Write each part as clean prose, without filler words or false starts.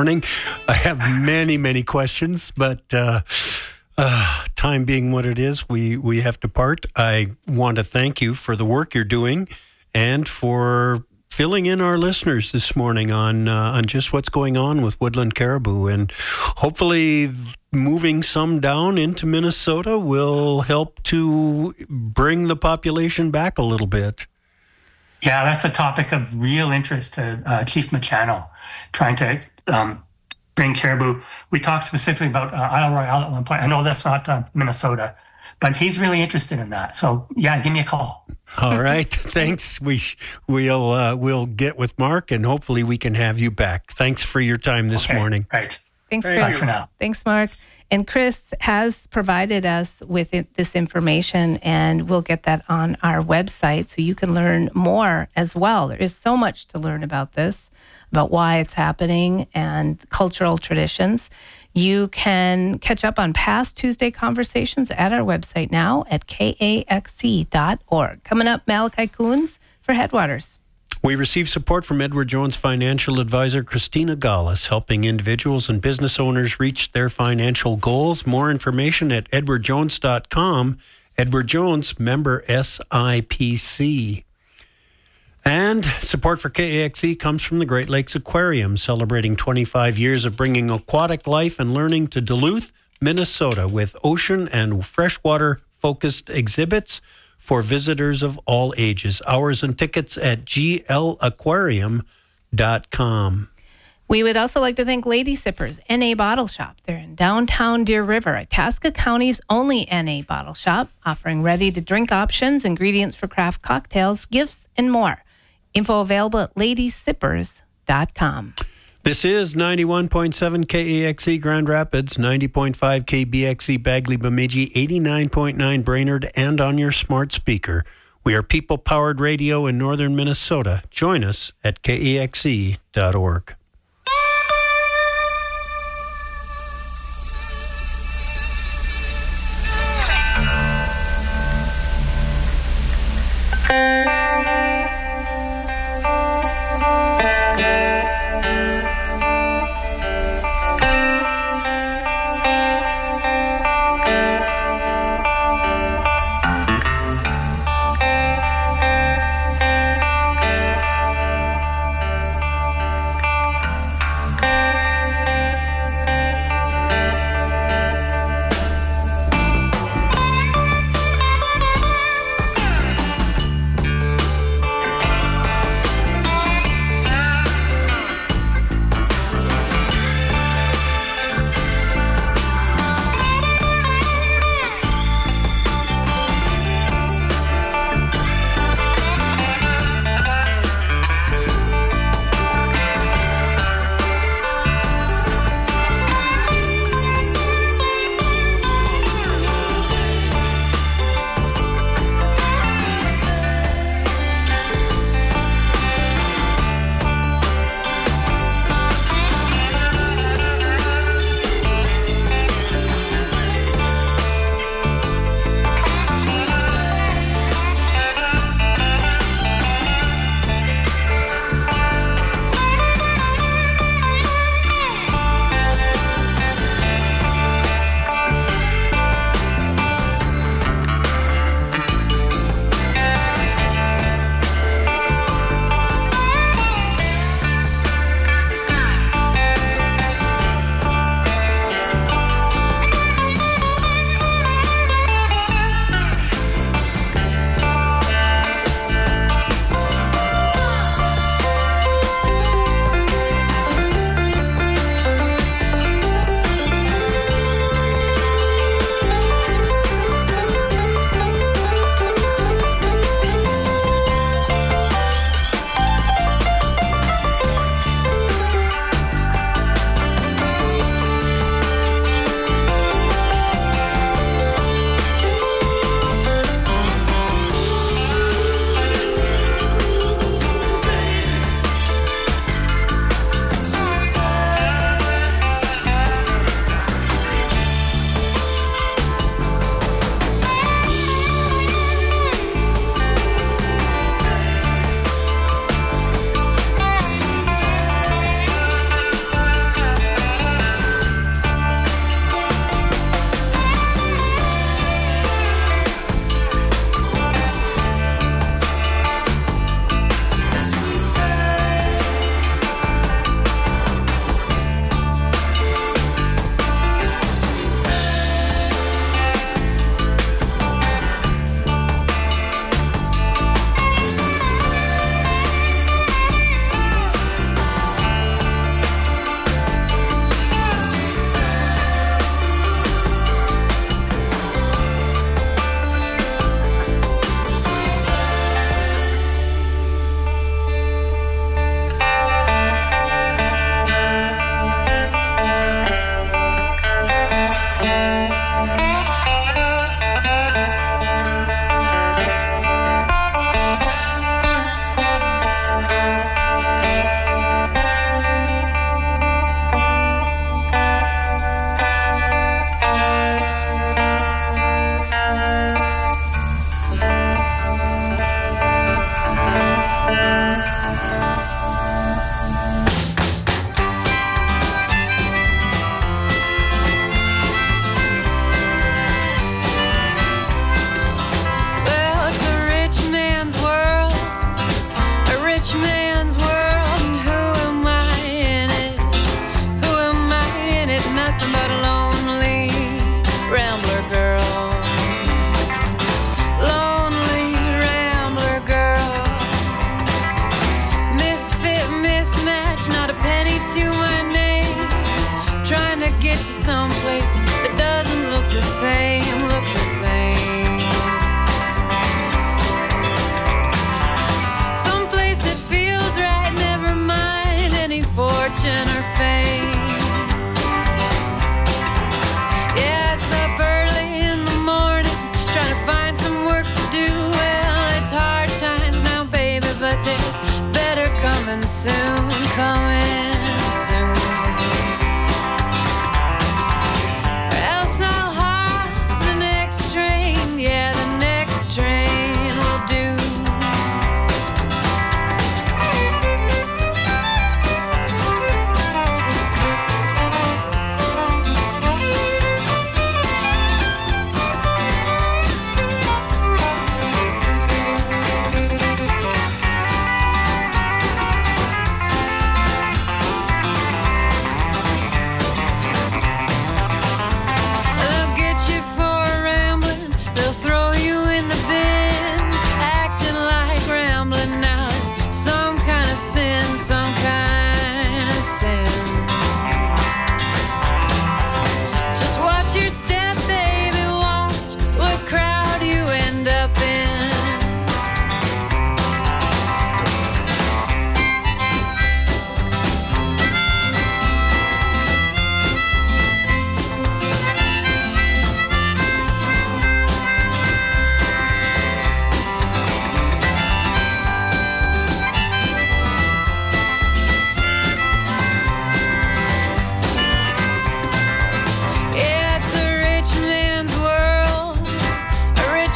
morning. I have many questions, but time being what it is, we have to part. I want to thank you for the work you're doing and for filling in our listeners this morning on just what's going on with woodland caribou. And hopefully moving some down into Minnesota will help to bring the population back a little bit. Yeah, that's a topic of real interest to Chief Machano, trying to bring caribou. We talked specifically about Isle Royale at one point. I know that's not Minnesota, but he's really interested in that. So yeah, give me a call. All right, thanks. We'll get with Mark, and hopefully we can have you back. Thanks for your time this morning. Right. Thanks, Chris. Bye for now. Thanks, Mark. And Chris has provided us with this information, and we'll get that on our website so you can learn more as well. There is so much to learn about this, about why it's happening and cultural traditions. You can catch up on past Tuesday conversations at our website now at kaxc.org. Coming up, Malachi Coons for Headwaters. We receive support from Edward Jones financial advisor Christina Gallus, helping individuals and business owners reach their financial goals. More information at edwardjones.com. Edward Jones, member SIPC. And support for KAXE comes from the Great Lakes Aquarium, celebrating 25 years of bringing aquatic life and learning to Duluth, Minnesota, with ocean and freshwater-focused exhibits for visitors of all ages. Hours and tickets at glaquarium.com. We would also like to thank Lady Sippers, NA Bottle Shop. They're in downtown Deer River, Itasca County's only NA bottle shop, offering ready-to-drink options, ingredients for craft cocktails, gifts, and more. Info available at ladysippers.com. This is 91.7 KAXE Grand Rapids, 90.5 KBXE Bagley Bemidji, 89.9 Brainerd, and on your smart speaker. We are people-powered radio in northern Minnesota. Join us at kaxe.org.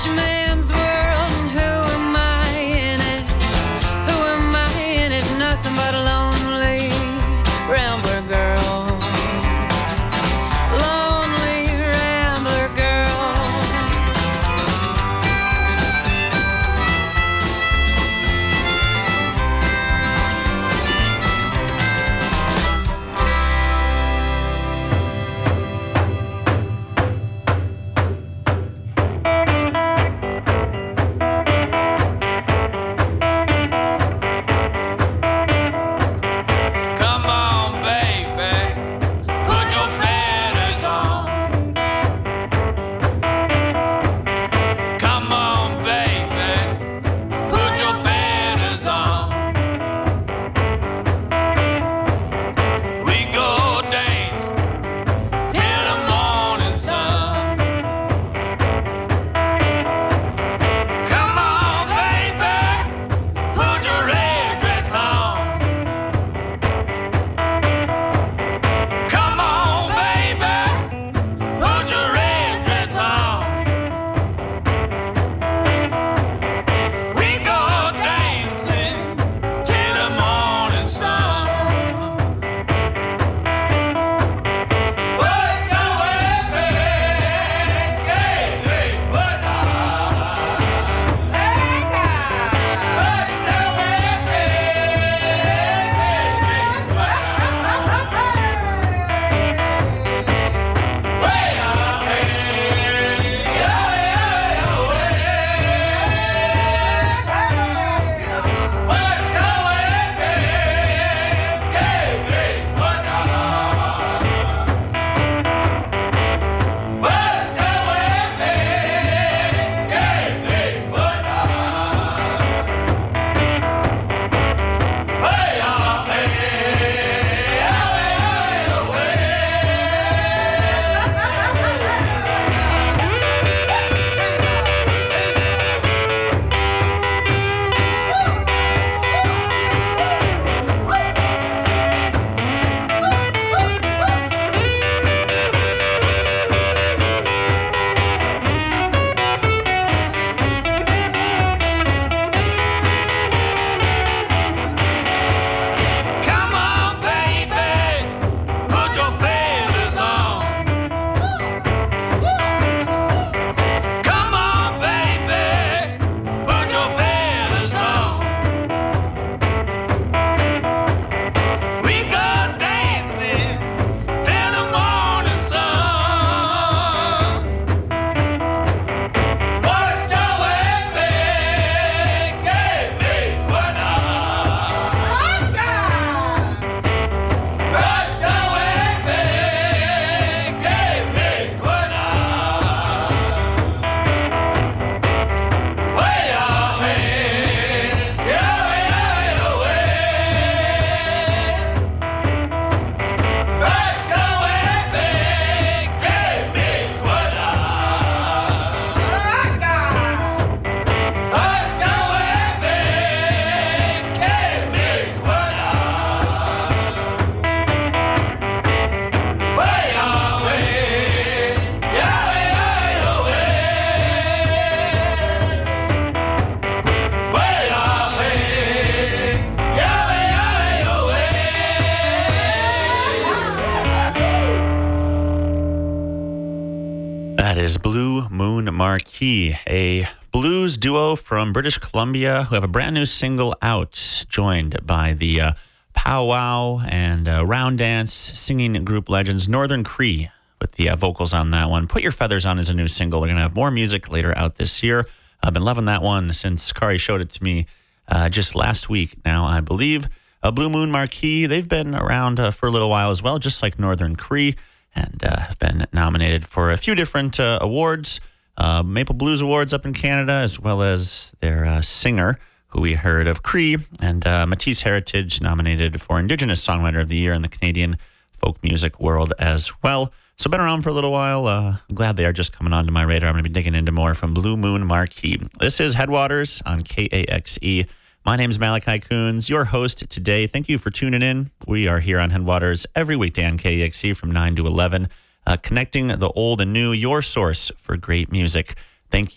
rich man's world, and who am I in it? Who am I in it? Nothing but a lonely rambler girl. Lonely rambler girl. Come on, baby, put your feathers on. Come on, baby, put your feathers on. We go dance till the morning sun. Come on, baby, put your red dress on. Come on, baby, put your red dress on. We go dancing till the morning sun. What's going on, baby? What Come on, baby, put your feathers on. Come on, baby, put your feathers on. We go dancing till the morning sun. What's going baby? What What's going baby? What way away, yeah, away. What's going baby? What What's going baby? What way away, yeah, away. Way away, yeah, away. That is Blue Moon Marquee, a blues duo from British Columbia who have a brand new single out, joined by the powwow and round dance singing group legends Northern Cree with the vocals on that one. Put Your Feathers On is a new single. They're going to have more music later out this year. I've been loving that one since Kari showed it to me just last week now, I believe. Blue Moon Marquee, they've been around for a little while as well, just like Northern Cree, and have been nominated for a few different awards, Maple Blues Awards up in Canada, as well as their singer, who we heard of Cree, and Matisse Heritage nominated for Indigenous Songwriter of the Year in the Canadian folk music world as well. So been around for a little while. I'm glad they are just coming onto my radar. I'm going to be digging into more from Blue Moon Marquee. This is Headwaters on KAXE. My name is Malachi Coons, your host today. Thank you for tuning in. We are here on Headwaters every weekday on KAXE from 9 to 11, connecting the old and new, your source for great music. Thank you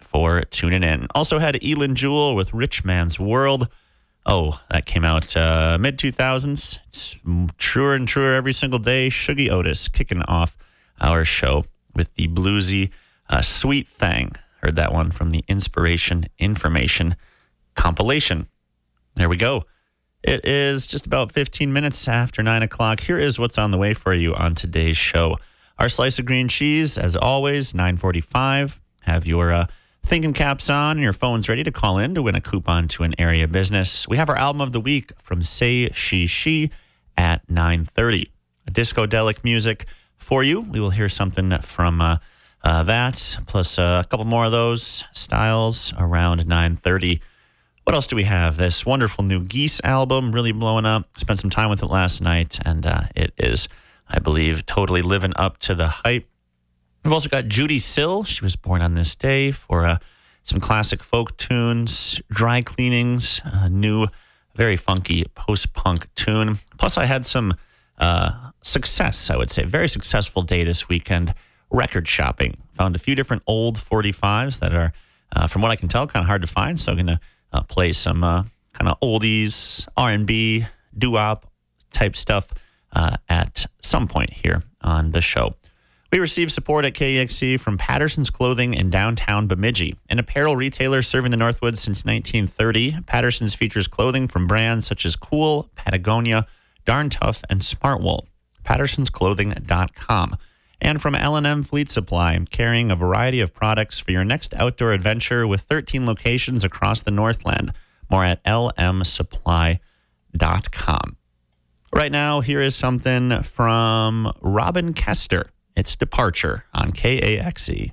for tuning in. Also had Elin Jewell with Rich Man's World. Oh, that came out mid-2000s. It's truer and truer every single day. Shuggy Otis kicking off our show with the bluesy Sweet Thing. Heard that one from the Inspiration Information compilation. There we go. It is just about 15 minutes after 9 o'clock. Here is what's on the way for you on today's show. Our slice of green cheese, as always, 9:45. Have your thinking caps on and your phones ready to call in to win a coupon to an area business. We have our album of the week from Say She at 9:30. Discodelic music for you. We will hear something from that, plus a couple more of those styles around 9:30. What else do we have? This wonderful new Geese album, really blowing up. Spent some time with it last night, and it is, I believe, totally living up to the hype. We've also got Judy Sill. She was born on this day for some classic folk tunes, dry cleanings, a new, very funky post-punk tune. Plus, I had some success, I would say. Very successful day this weekend. Record shopping. Found a few different old 45s that are, from what I can tell, kind of hard to find. So I'm going to play some kind of oldies, R&B, doo-wop type stuff at some point here on the show. We received support at KEXC from Patterson's Clothing in downtown Bemidji, an apparel retailer serving the Northwoods since 1930. Patterson's features clothing from brands such as Cool, Patagonia, Darn Tough, and Smartwool. PattersonsClothing.com. And from L&M Fleet Supply, carrying a variety of products for your next outdoor adventure with 13 locations across the Northland. More at lmsupply.com. Right now, here is something from Robin Kester. It's Departure on KAXE.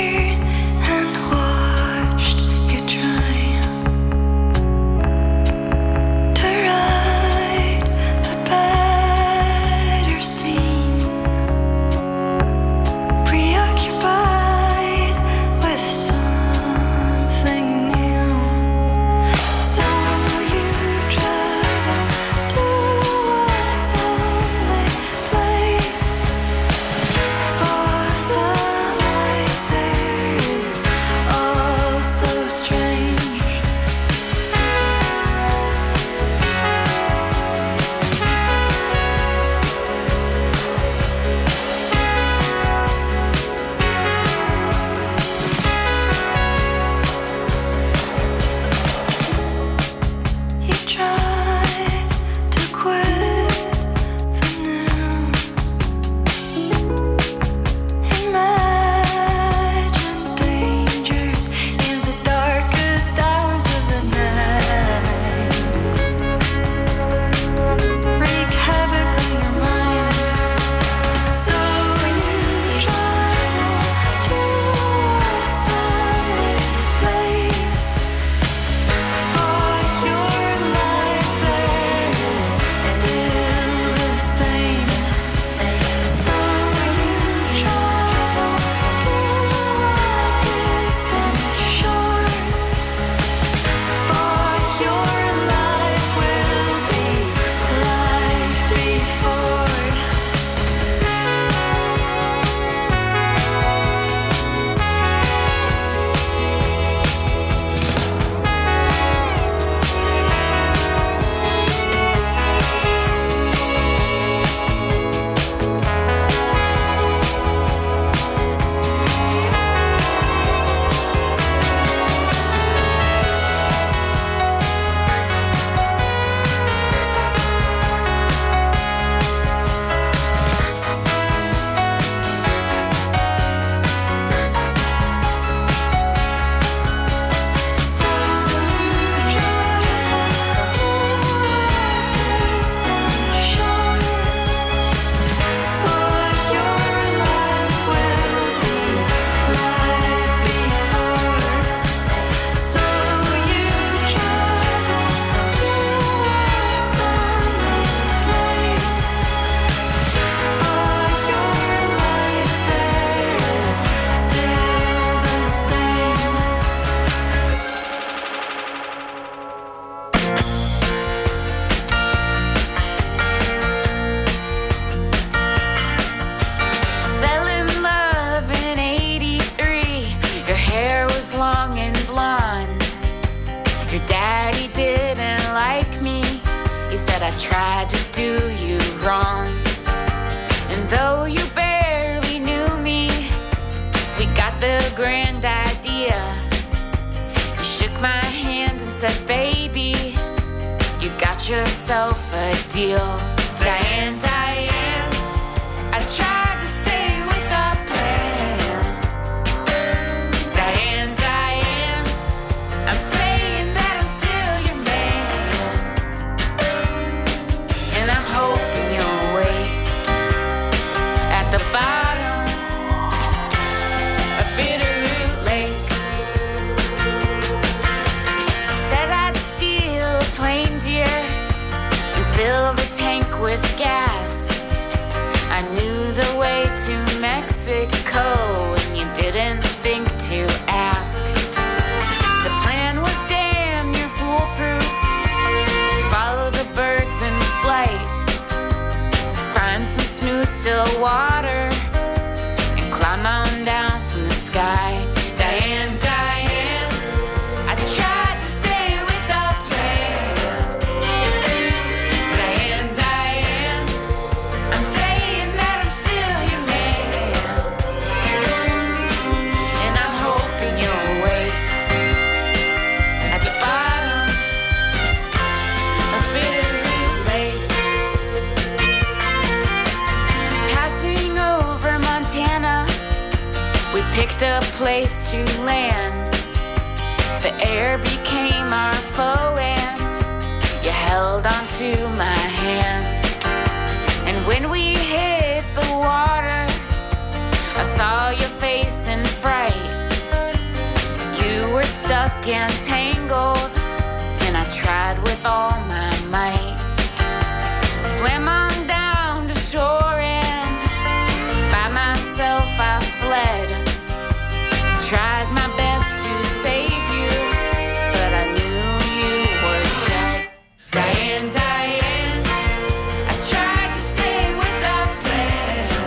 And watched you try. I've tried to do you wrong. And though you barely knew me, we got the grand idea. You shook my hand and said, baby, you got yourself a deal. Diane, Diane, I tried to stay with a plan. Diane, Diane, I'm saying that I'm still your man. And I'm hoping you'll wait at the bottom of Bitterroot Lake. Said I'd steal a plain deer and fill the tank with gas. I knew the way to Mexico and you didn't think to ask. The plan was damn near foolproof. Just follow the birds in flight, find some smooth still water and climb on down from the sky. Diane, Diane, I tried to stay with a plan. Diane, Diane, I'm saying that I'm still your man. And I'm hoping you'll wait at the bottom of Bitterroot Lake. Passing over Montana, we picked a place to land. The air became our foe and you held onto my hand. And when we hit the water, I saw your face in fright. You were stuck and tangled, and I tried with all my might. Swam on down to shore and by myself I fled. Tried my best to save you, but I knew you were dead. Diane, Diane, I tried to stay with a plan.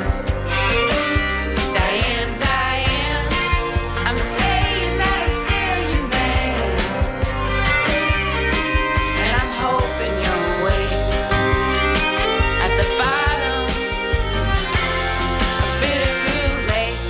Diane, Diane, I'm saying that I'm still your man. And I'm hoping you'll wait at the bottom of Bitterroot Lake.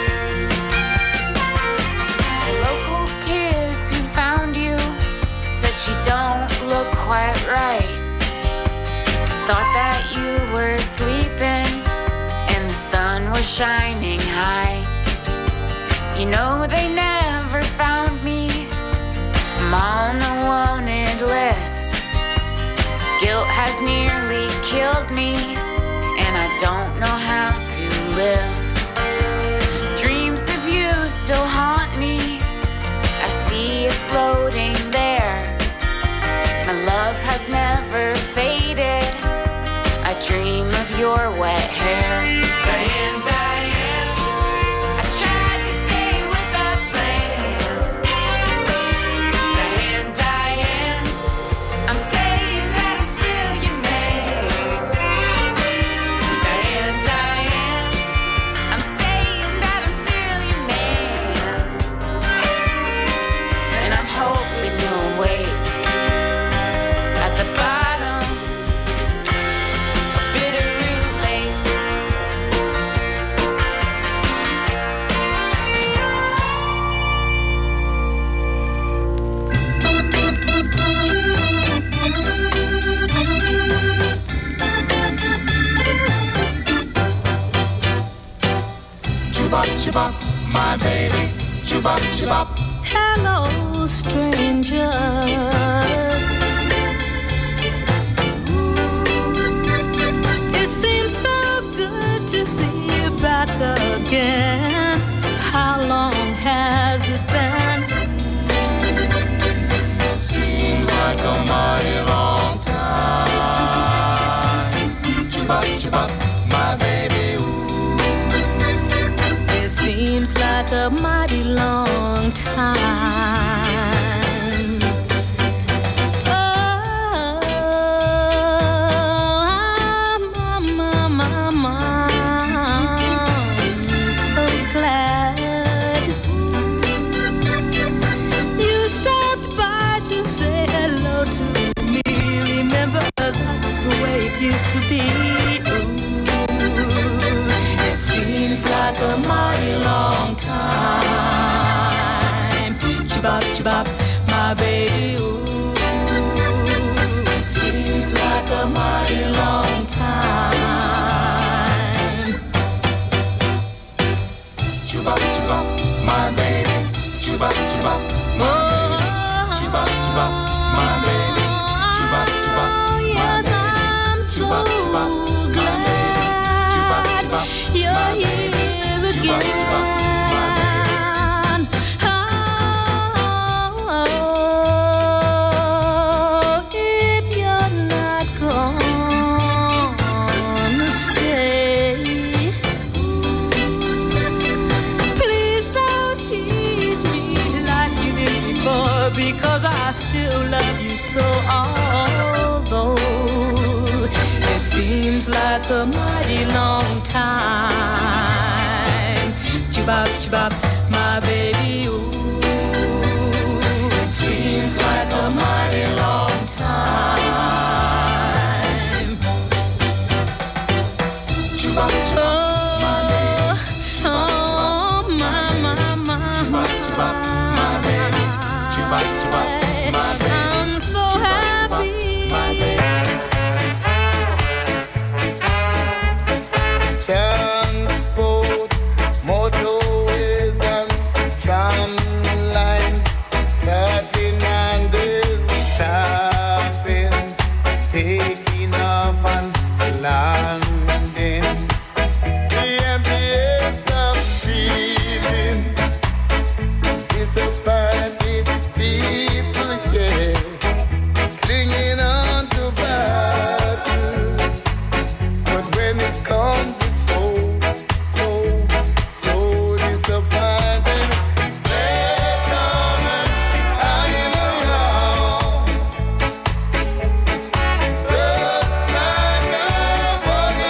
The local kids who found you said you don't look quite right. Thought that you were sleeping and the sun was shining high. You know they never found me. I'm on the wanted list. Guilt has nearly killed me and I don't know how to live. Dreams of you still haunt me. I see you floating there. My love has never faded. I dream of your wet hair. Diane, Diane, I tried to stay with a plan. Diane, Diane, I'm saying that I'm still your man. Diane, Diane, I'm saying that I'm still your man. And I'm hoping you'll wait at the bottom of Bitterroot Lake. Chubop, chubop, my baby. Chubop, chubop. Hello, stranger. It seems so good to see you back again. How long has it been? Seems like a mighty long time. Chubop, chubop, my baby. It seems like a mighty long time. Oh, I'm so glad you stopped by to say hello to me. Remember, that's a mighty long time. Chibop, chibop, my baby, ooh. It seems like a mighty long time. Chibop, chibop, my baby. Chibop, chibop, my baby. Chibop, chibop, my baby. Chibop, chibop, my baby. Chibop, chibop, my baby. Chibop, chibop, You're here chibop, chibop, my baby. Oh, if you're not gonna stay, please don't tease me like you did before, because I still love you so. Although it seems like a mighty long time. Chibop, chibop, my baby, ooh. It seems like a mighty long time. Chibop, chibop, my baby. Oh, my, Chibop, chibop, my baby. Chibop, chibop, my baby. I'm so happy. My baby. Transport, motorways and tram lines, starting and stopping, taking off and landing. The ambience of feeling disappointed people, yeah, clinging on to battle. But when it comes to so disappointed, they come hanging around, just like a bunny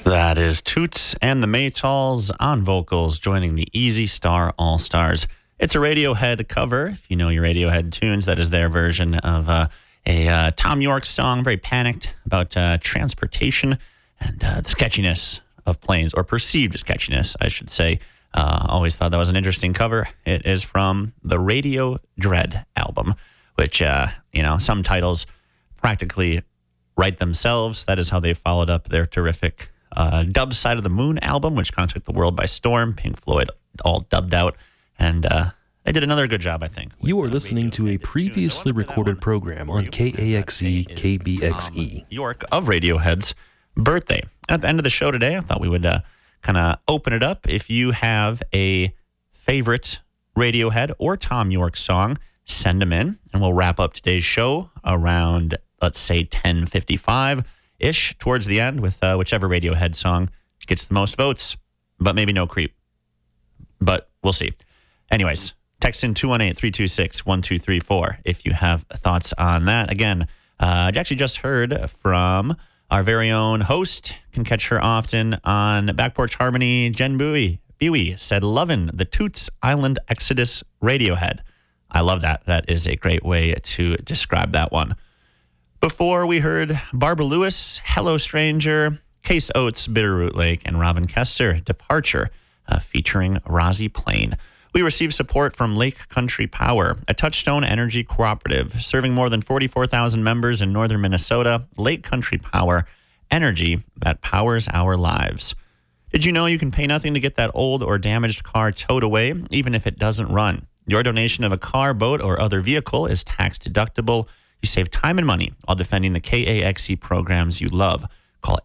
That is Toots and the Maytals on vocals joining the Easy Star All-Stars. It's a Radiohead cover. If you know your Radiohead tunes, that is their version of a Tom York song, very panicked about transportation and the sketchiness of planes, or perceived sketchiness, I should say. Always thought that was an interesting cover. It is from the Radio Dread album, which, some titles practically write themselves. That is how they followed up their terrific Dub Side of the Moon album, which kind of took the world by storm. Pink Floyd all dubbed out. And they did another good job, I think. You are listening to a previously recorded program on KAXE KBXE. York of Radiohead's birthday. At the end of the show today, I thought we would kind of open it up. If you have a favorite Radiohead or Tom York song, send them in, and we'll wrap up today's show around, let's say, 10:55-ish towards the end with whichever Radiohead song gets the most votes, but maybe no Creep. But we'll see. Anyways, text in 218-326-1234 if you have thoughts on that. Again, I actually just heard from our very own host. Can catch her often on Back Porch Harmony. Jen Bowie said, "Lovin' the Toots Island Exodus Radiohead." I love that. That is a great way to describe that one. Before we heard Barbara Lewis, Hello Stranger, Case Oates, Bitterroot Lake, and Robin Kester, Departure, featuring Rosie Plain. We received support from Lake Country Power, a Touchstone Energy cooperative serving more than 44,000 members in northern Minnesota. Lake Country Power, energy that powers our lives. Did you know you can pay nothing to get that old or damaged car towed away, even if it doesn't run? Your donation of a car, boat, or other vehicle is tax deductible. You save time and money while defending the KAXE programs you love. Call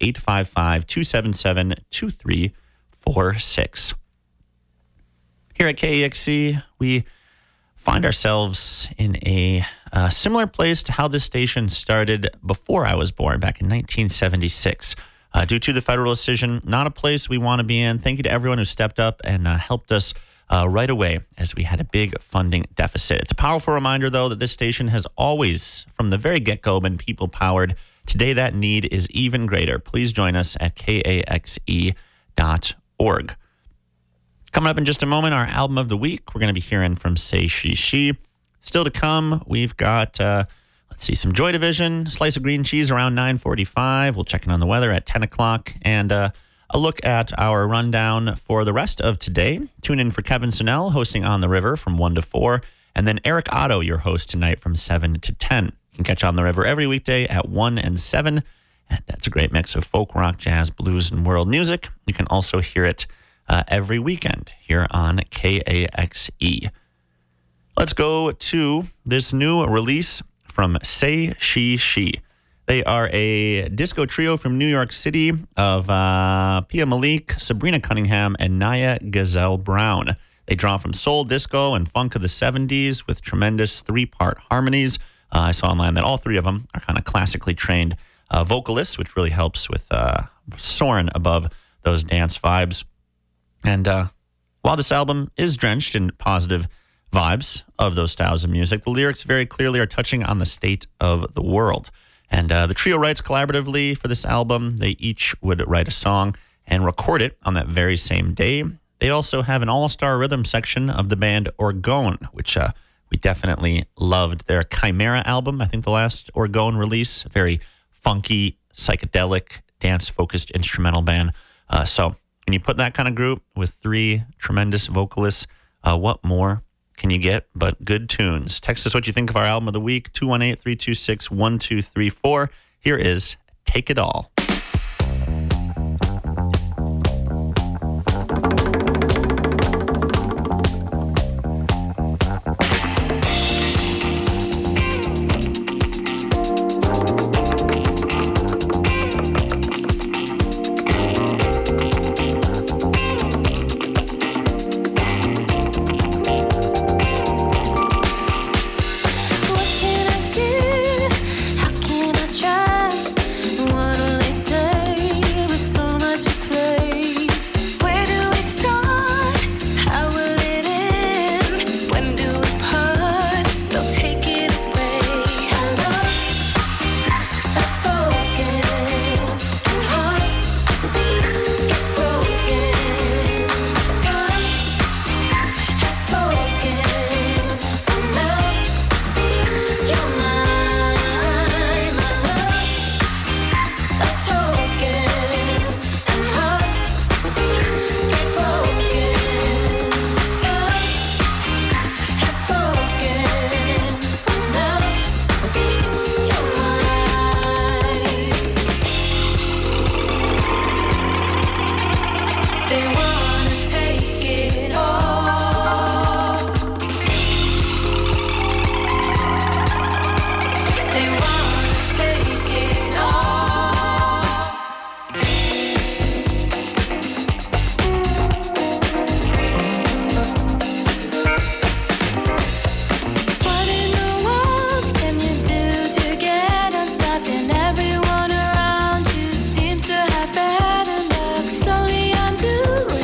855-277-2346. Here at KAXE, we find ourselves in a similar place to how this station started before I was born, back in 1976. Due to the federal decision, not a place we want to be in. Thank you to everyone who stepped up and helped us right away as we had a big funding deficit. It's a powerful reminder, though, that this station has always, from the very get-go, been people-powered. Today, that need is even greater. Please join us at KAXE.org. Coming up in just a moment, our album of the week. We're going to be hearing from Say She She. Still to come, we've got, some Joy Division, Slice of Green Cheese around 9:45. We'll check in on the weather at 10 o'clock. And a look at our rundown for the rest of today. Tune in for Kevin Sonnell hosting On the River from 1 to 4. And then Eric Otto, your host tonight from 7 to 10. You can catch On the River every weekday at 1 and 7. And that's a great mix of folk, rock, jazz, blues, and world music. You can also hear it every weekend here on KAXE. Let's go to this new release from Say She She. They are a disco trio from New York City of Pia Malik, Sabrina Cunningham, and Naya Gazelle Brown. They draw from soul, disco, and funk of the 70s with tremendous three-part harmonies. I saw online that all three of them are kind of classically trained vocalists, which really helps with soaring above those dance vibes. And while this album is drenched in positive vibes of those styles of music, the lyrics very clearly are touching on the state of the world. And the trio writes collaboratively for this album. They each would write a song and record it on that very same day. They also have an all-star rhythm section of the band Orgone, which we definitely loved. Their Chimera album, I think the last Orgone release, very funky, psychedelic, dance-focused instrumental band. So when you put that kind of group with three tremendous vocalists, what more can you get but good tunes? Text us what you think of our album of the week, 218-326-1234. Here is Take It All. What can I give? How can I try? Wanna lay They wanna take it all. They wanna take it all. What in the world can you do to get unstuck? And everyone around you seems to have better luck. Slowly undoing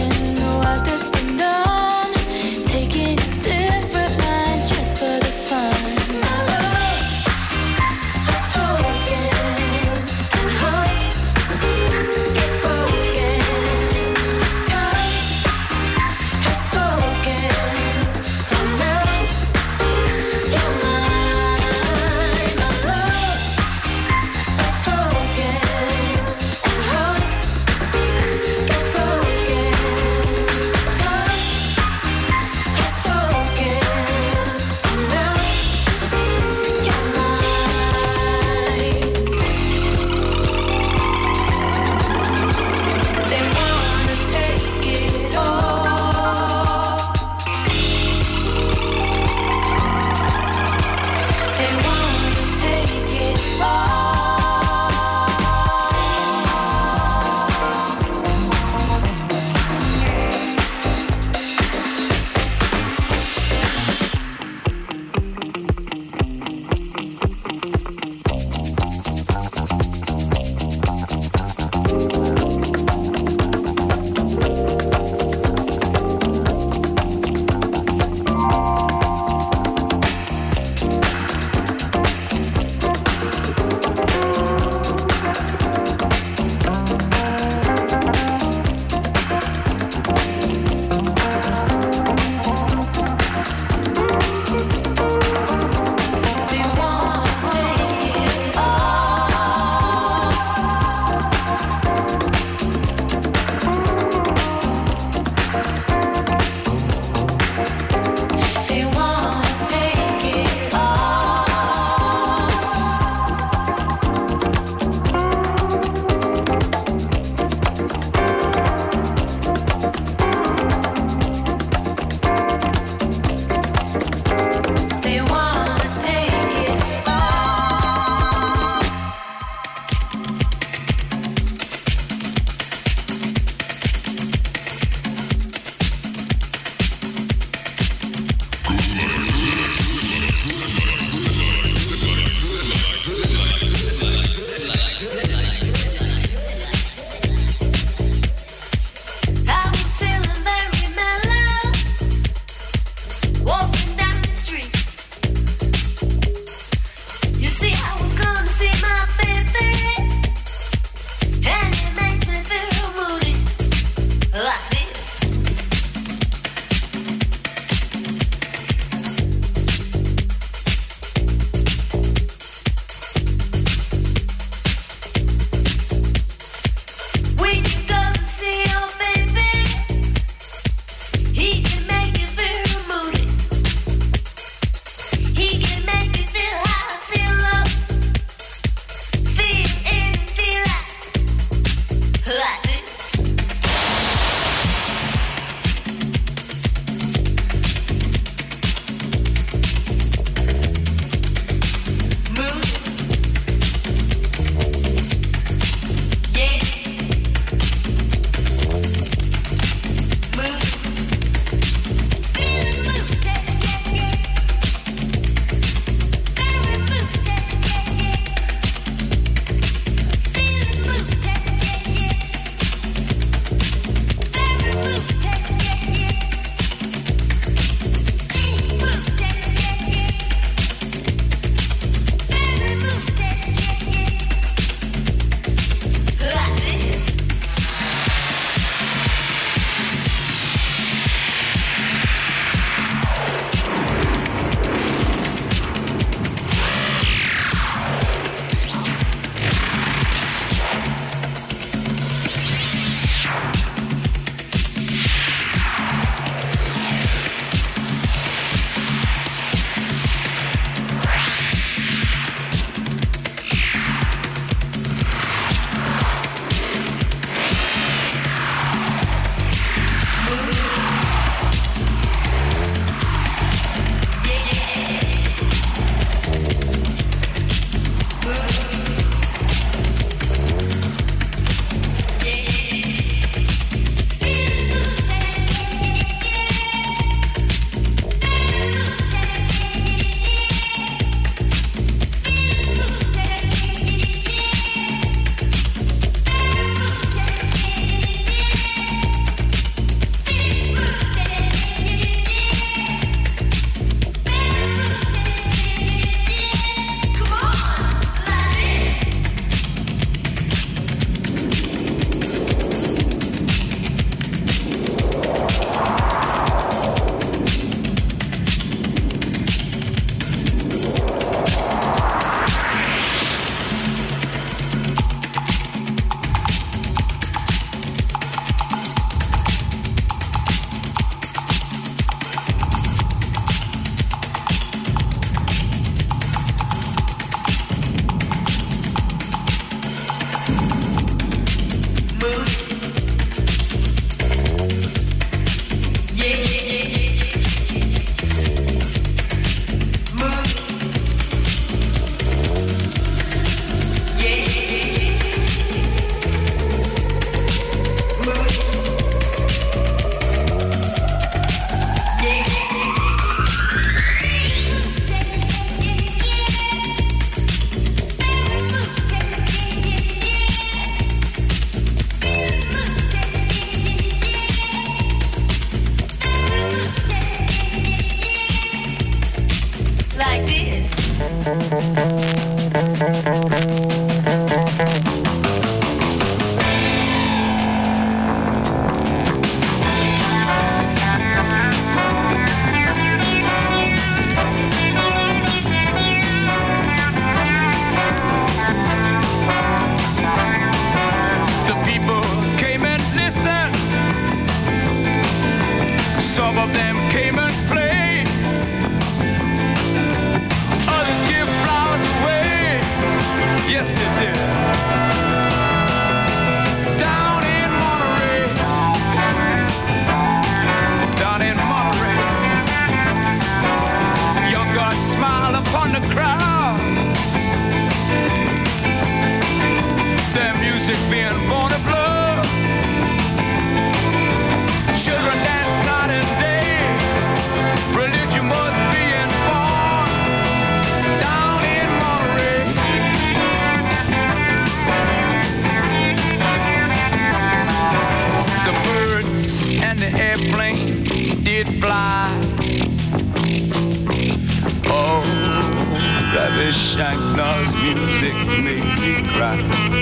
Shanklar's music made me cry.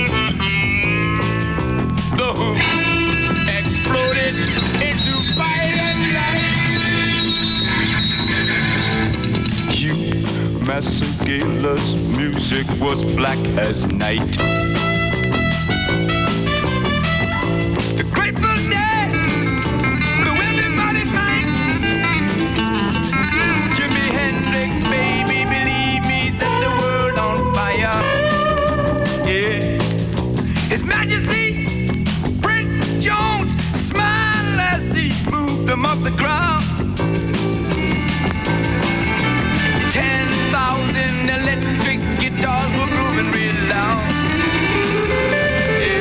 The Who exploded into fire and light. Hugh Masekela's music was black as night. The Grateful Dead blew everybody's mind. Jimi Hendrix, baby, believe me, set the world on fire. Yeah, His Majesty Prince Jones smiled as he moved them off the ground. 10,000 electric guitars were grooving real loud. Yeah.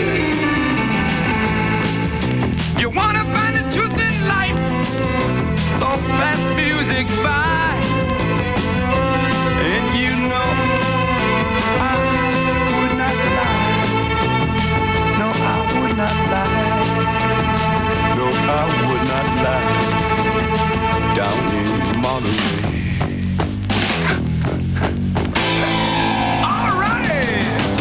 You wanna find the truth in life? Don't pass music by. And you know I would not lie. No, I would not lie. No, I would not lie. Down in Monterey. All right.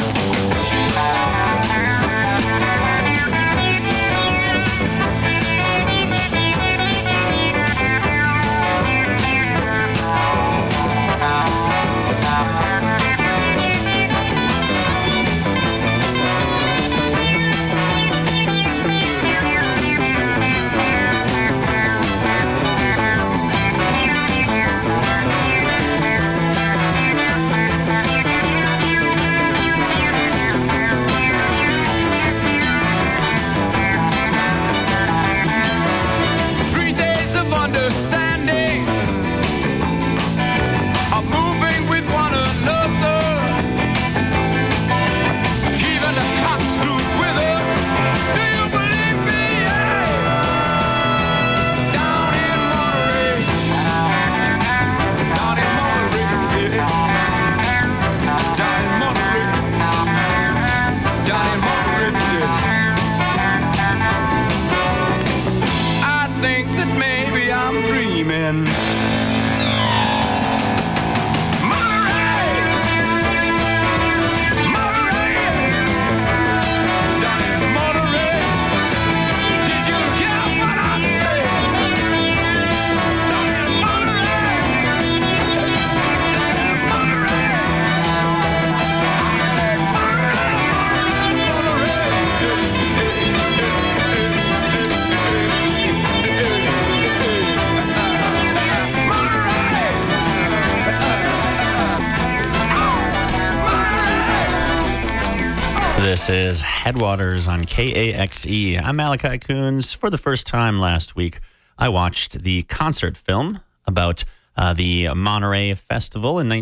This is Headwaters on KAXE. I'm Malachi Coons. For the first time last week, I watched the concert film about the Monterey Festival in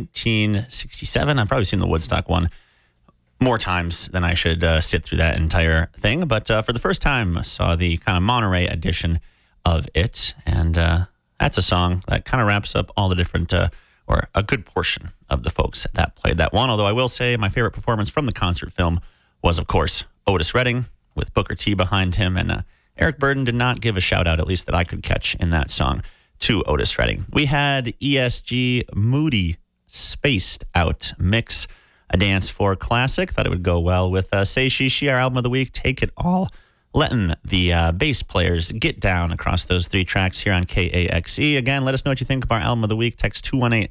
1967. I've probably seen the Woodstock one more times than I should sit through that entire thing. But for the first time, I saw the kind of Monterey edition of it. And that's a song that kind of wraps up all the different, or a good portion of the folks that played that one. Although I will say my favorite performance from the concert film was, of course, Otis Redding with Booker T behind him. And Eric Burdon did not give a shout out, at least that I could catch in that song, to Otis Redding. We had ESG Moody Spaced Out mix, a dance floor classic. Thought it would go well with Say She She, our album of the week, Take It All. Letting the bass players get down across those three tracks here on KAXE. Again, let us know what you think of our album of the week. Text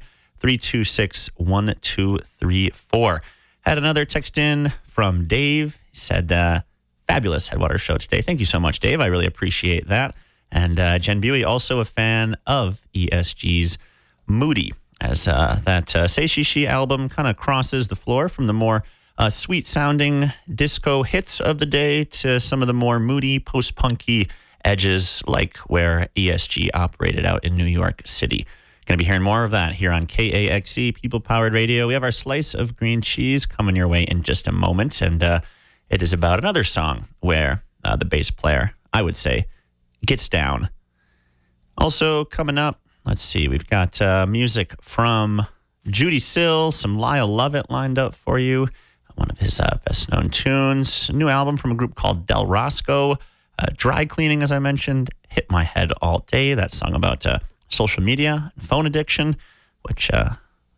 218-326-1234. Had another text in from Dave. He said, fabulous Headwaters show today. Thank you so much, Dave. I really appreciate that. And Jen Buey, also a fan of ESG's Moody, as that Say She She album kind of crosses the floor from the more sweet-sounding disco hits of the day to some of the more moody, post-punky edges, like where ESG operated out in New York City. Going to be hearing more of that here on KAXE, People-Powered Radio. We have our Slice of Green Cheese coming your way in just a moment, and it is about another song where the bass player, I would say, gets down. Also coming up, let's see, we've got music from Judy Sill, some Lyle Lovett lined up for you. One of his best-known tunes. A new album from a group called Del Roscoe. Dry Cleaning, as I mentioned, Hit My Head All Day. That song about social media and phone addiction, which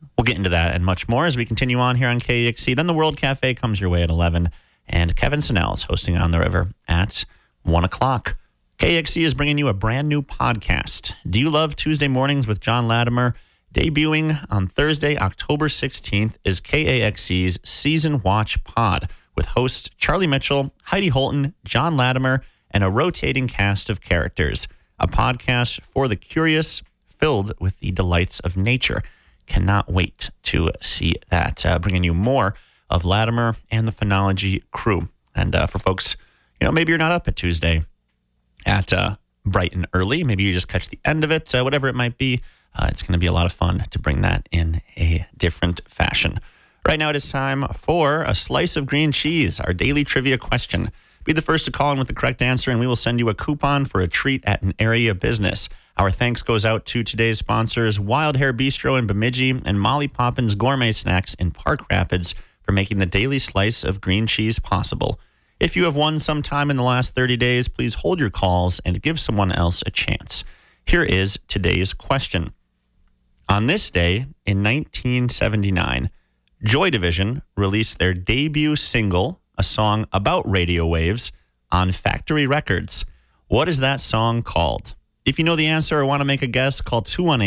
We'll get into that and much more as we continue on here on KEXC. Then the World Cafe comes your way at 11, and Kevin Sonnell's hosting On the River at 1 o'clock. KEXC is bringing you a brand new podcast. Do you love Tuesday mornings with John Latimer? Debuting on Thursday, October 16th, is KAXC's Season Watch Pod with hosts Charlie Mitchell, Heidi Holton, John Latimer, and a rotating cast of characters. A podcast for the curious, filled with the delights of nature. Cannot wait to see that. Bringing you more of Latimer and the Phenology crew. And for folks, maybe you're not up at Tuesday at bright and early. Maybe you just catch the end of it, whatever it might be. It's going to be a lot of fun to bring that in a different fashion. Right now it is time for a slice of green cheese, our daily trivia question. Be the first to call in with the correct answer, and we will send you a coupon for a treat at an area business. Our thanks goes out to today's sponsors, Wild Hair Bistro in Bemidji and Molly Poppins Gourmet Snacks in Park Rapids for making the daily slice of green cheese possible. If you have won sometime in the last 30 days, please hold your calls and give someone else a chance. Here is today's question. On this day in 1979, Joy Division released their debut single, a song about radio waves, on Factory Records. What is that song called? If you know the answer or want to make a guess, call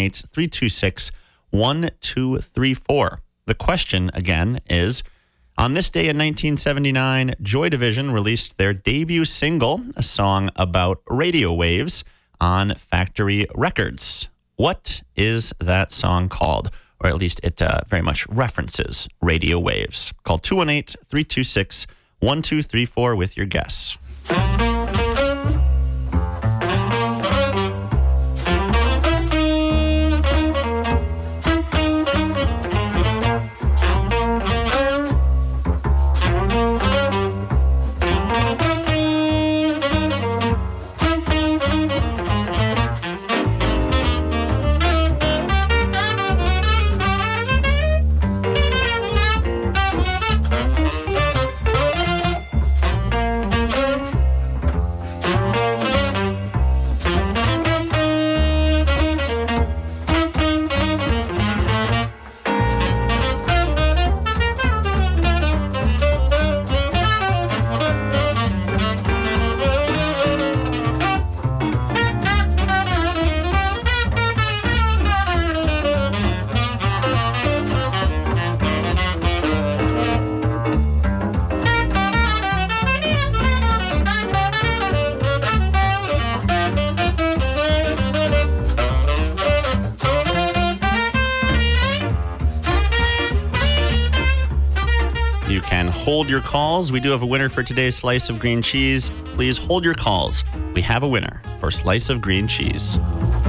218-326-1234. The question, again, is, on this day in 1979, Joy Division released their debut single, a song about radio waves, on Factory Records. What is that song called? Or at least it very much references radio waves. Call 218-326-1234 with your guess. Hold your calls. We do have a winner for today's slice of green cheese. Please hold your calls. We have a winner for slice of green cheese.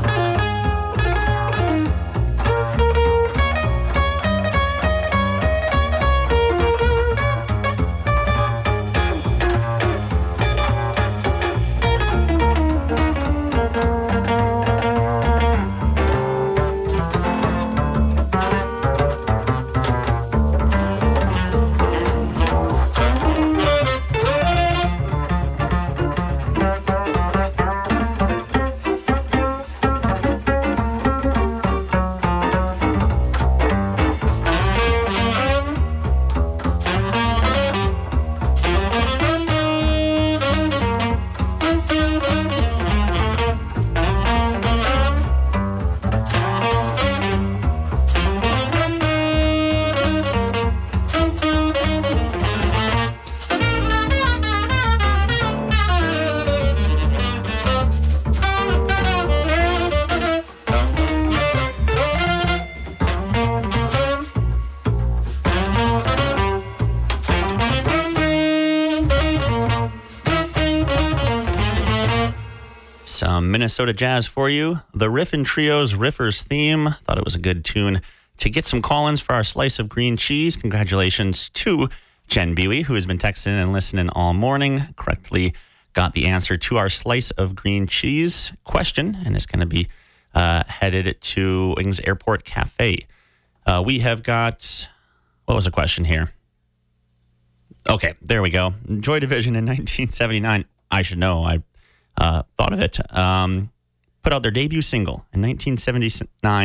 Minnesota jazz for you. The Riffin' Trio's Riffers theme. Thought it was a good tune to get some call-ins for our slice of green cheese. Congratulations to Jen Bewey, who has been texting and listening all morning. Correctly got the answer to our slice of green cheese question, and is going to be headed to Wings Airport Cafe. We have got, what was the question here? Okay, there we go. Joy Division in 1979. I should know. I thought of it. Put out their debut single in 1979,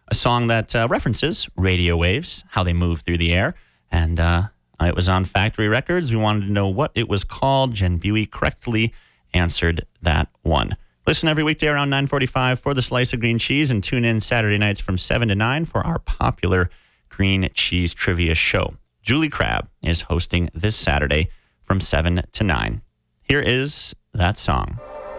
a song that references radio waves, how they move through the air. And it was on Factory Records. We wanted to know what it was called. Jen Buey correctly answered that one. Listen every weekday around 9:45 for the Slice of Green Cheese, and tune in Saturday nights from 7 to 9 for our popular green cheese trivia show. Julie Crabb is hosting this Saturday from 7 to 9. Here is that song.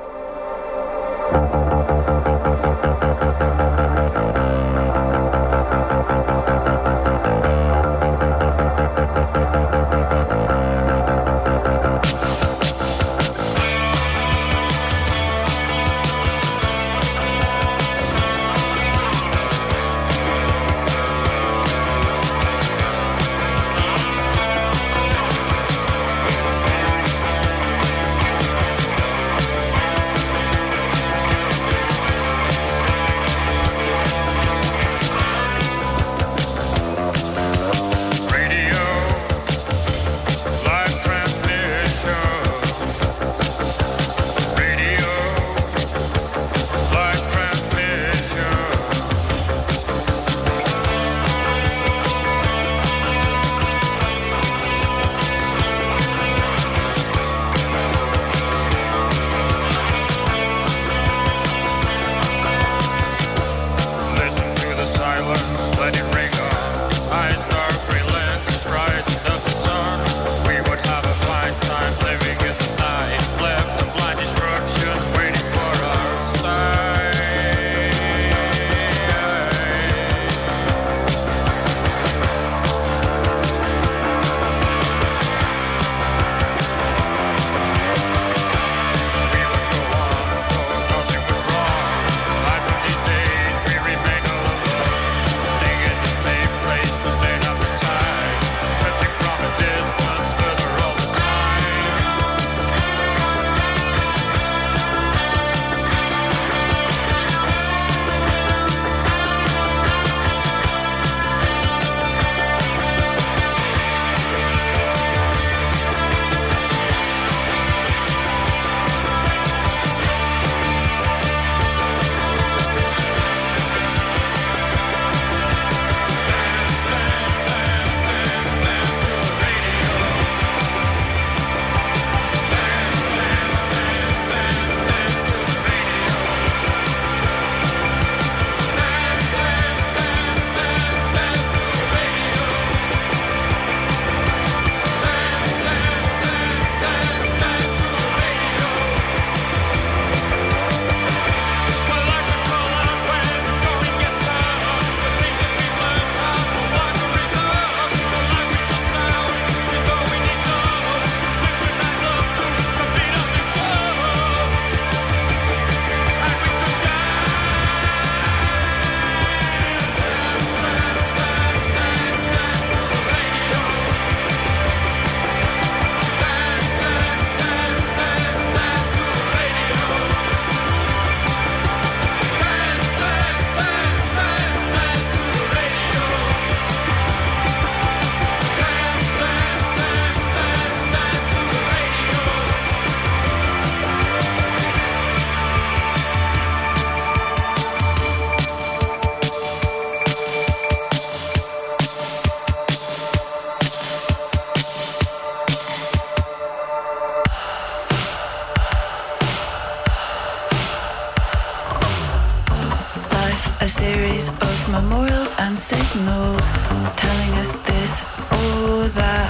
A series of memorials and signals telling us this or that,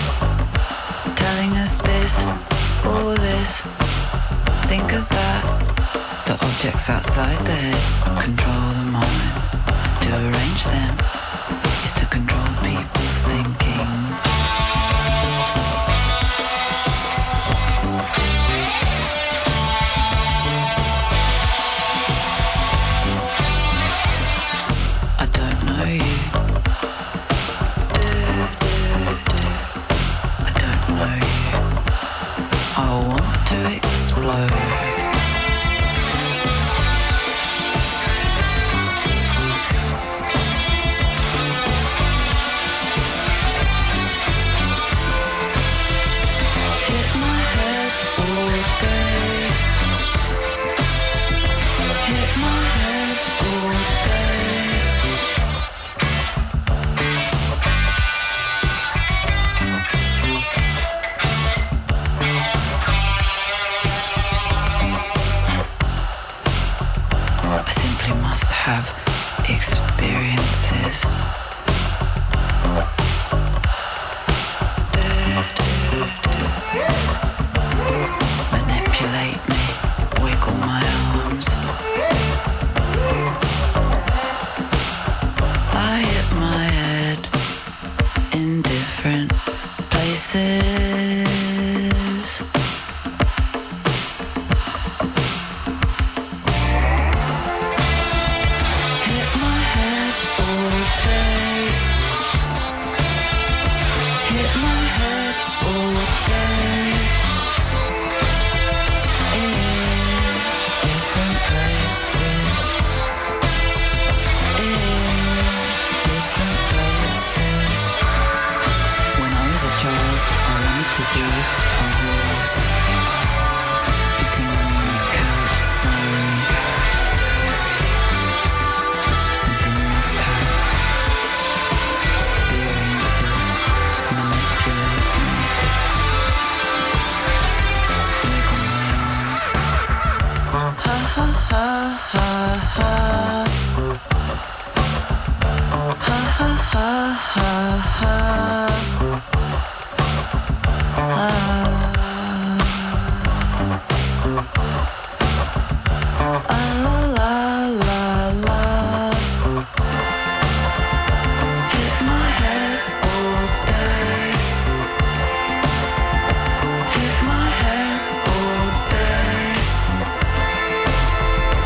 telling us this or this. Think of that. The objects outside the head control the moment to arrange them.